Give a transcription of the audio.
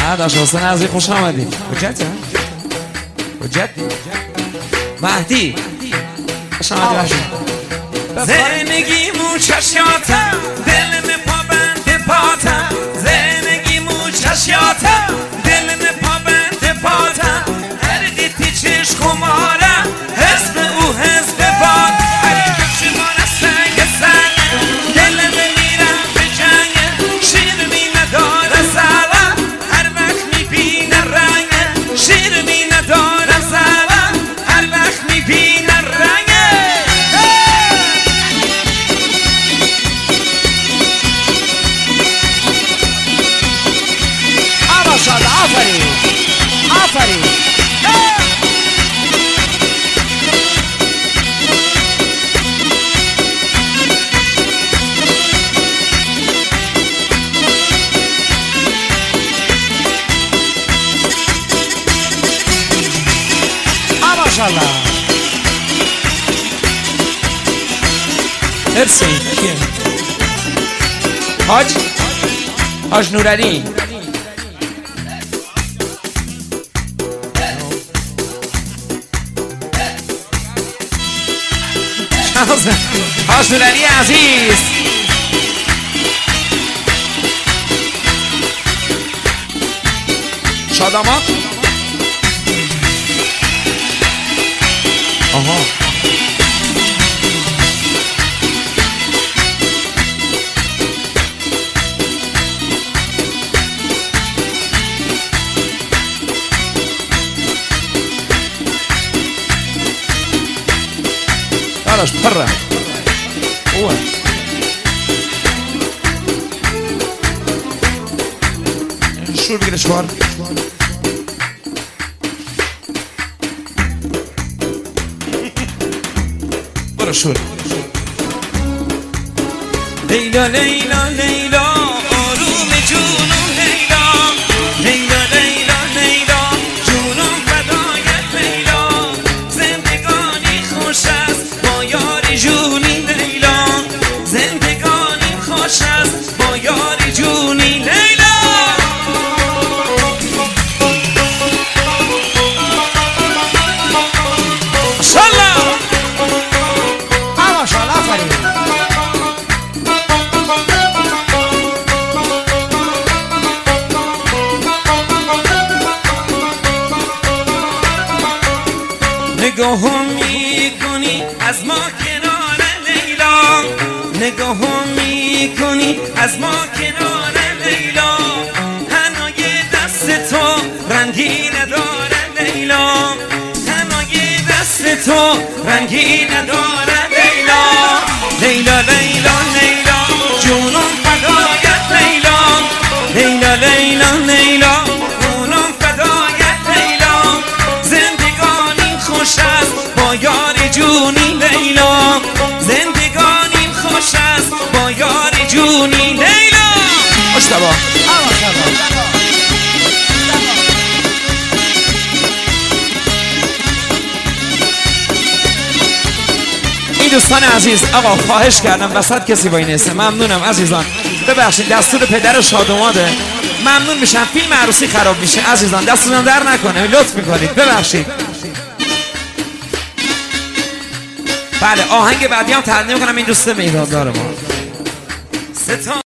داشت حسین عزیزی خوش آمدی. حجتی مهدی خوش آمدی. زندگیمو چشیاتم دلم پا بند پاتم، زندگیمو چشیاتم دلم پا بند پاتم، هر دیتی چش خمارم حزب او حزب باد، هر کفش ماره سنگ سنگ دلم میرم به جنگ، شیر می نداره زلم هر وقت میبینه رنگ، شیر می نداره زلم هر وقت میبینه رنگ. ماشاءالله آفرین آفرین. ماشاءالله مرسی. حاج نورعلی حاج نورعلی عزیز شادامات. آها خلاص برا هو شو بقى الشوار برا شو لیلا لیلا لیلا آروم جونم لیلا، لیلا لیلا لیلا جونم فدای لیلا، زندگانی خوش است با یار جونی لیلا، زندگانی خوش است با یار جونی لیلا. ماشاءالله ماشاءالله آفرین. نگاهم میکنی از ما کنار لیلا، نگاهم میکنی از ما کنار لیلا، حنای دست تو رنگی نداره لیلا، حنای دست تو رنگی نداره لیلا، لیلا لیلا لیلا جونم فدایت لیلا، لیلا لیلا لیلا جونم فدایت لیلا، زندگانی خوش است با یار جونی لیلا، زندگانی خوش است با یار جونی لیلا. مشتبه این دوستان عزیز، آقا خواهش کردم وسط کسی با این اسم. ممنونم عزیزان، ببخشید دستور پدر شادماده، ممنون میشم فیلم عروسی خراب میشه عزیزان، دستتون در نکنه لطف میکنید ببخشید. بله آهنگ بعدی هم تقدیم کنم این دوست میهماندار ما.